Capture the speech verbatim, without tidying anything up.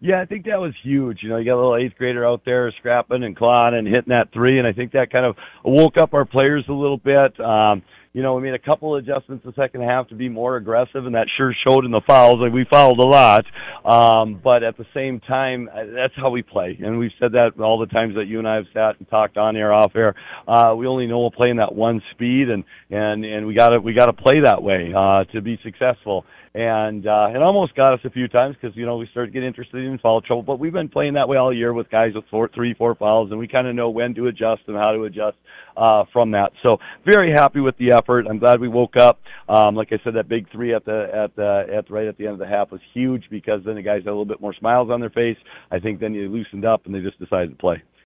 Yeah, I think that was huge. You know, you got a little eighth grader out there scrapping and clawing and hitting that three, and I think that kind of woke up our players a little bit. Um, you know, we made a couple of adjustments the second half to be more aggressive, and that sure showed in the fouls. Like we fouled a lot, um, but at the same time, uh, that's how we play, and we've said that all the times that you and I have sat and talked on air, off air. Uh, we only know we're playing that one speed, and and and we got to we got to play that way uh, to be successful. And uh, it almost got us a few times because you know we started getting interested in foul trouble. But we've been playing that way all year with guys with four, three, four fouls, and we kind of know when to adjust and how to adjust uh, from that. So very happy with the effort. I'm glad we woke up. Um, like I said, that big three at the at the at right at the end of the half was huge because then the guys had a little bit more smiles on their face. I think then you loosened up and they just decided to play.